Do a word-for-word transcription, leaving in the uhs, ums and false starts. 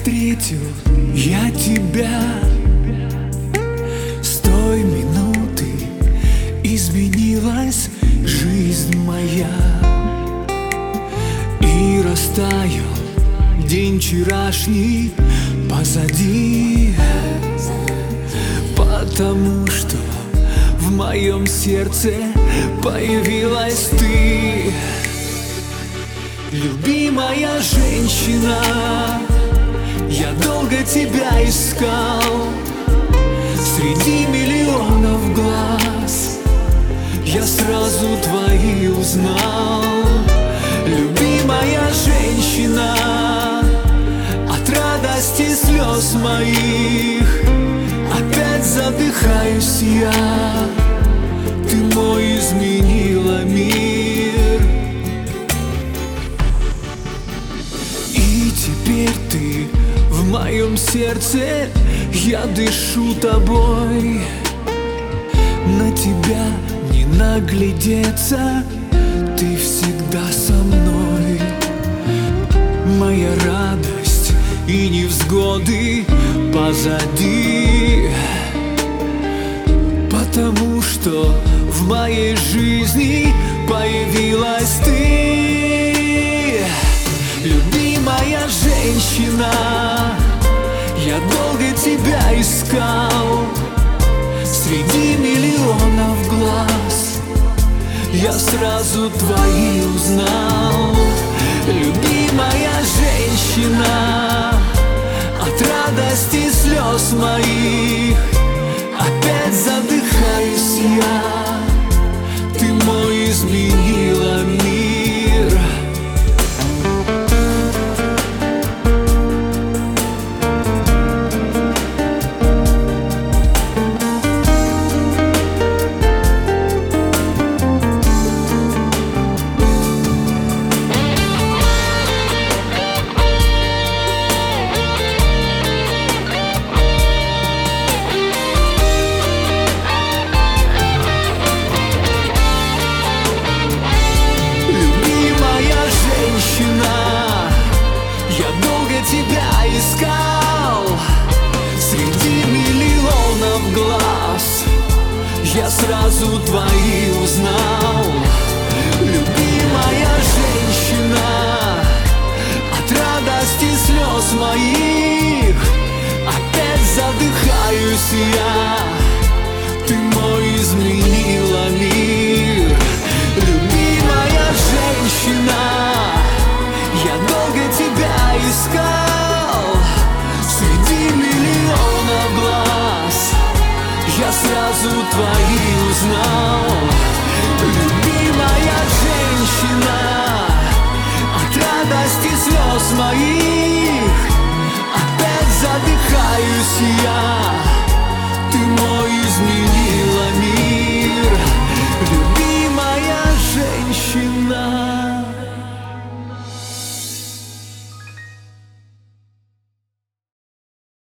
встретил я тебя, с той минуты изменилась жизнь моя. И растаял день вчерашний позади, потому что в моем сердце появилась ты. Любимая женщина, я долго тебя искал. Среди миллионов глаз я сразу твои узнал. Любимая женщина, от радости слез моих опять задыхаюсь я. Ты мой изменила мир, и теперь ты в моем сердце, я дышу тобой. На тебя не наглядеться, ты всегда со мной. Моя радость и невзгоды позади, потому что в моей жизни появилась ты. Любимая женщина, я долго тебя искал. Среди миллионов глаз я сразу твои узнал. Любимая женщина, от радости слез моих опять задыхаюсь я. Ты мой изменила мир. Тебя искал среди миллионов глаз, я сразу твои узнал. Любимая женщина, от радости слез моих опять задыхаюсь я. Ты мой изменила мир. Любимая женщина, я долго тебя искал. Среди миллионов глаз я сразу твои узнал. Любимая женщина, от радости слез моих опять задыхаюсь я.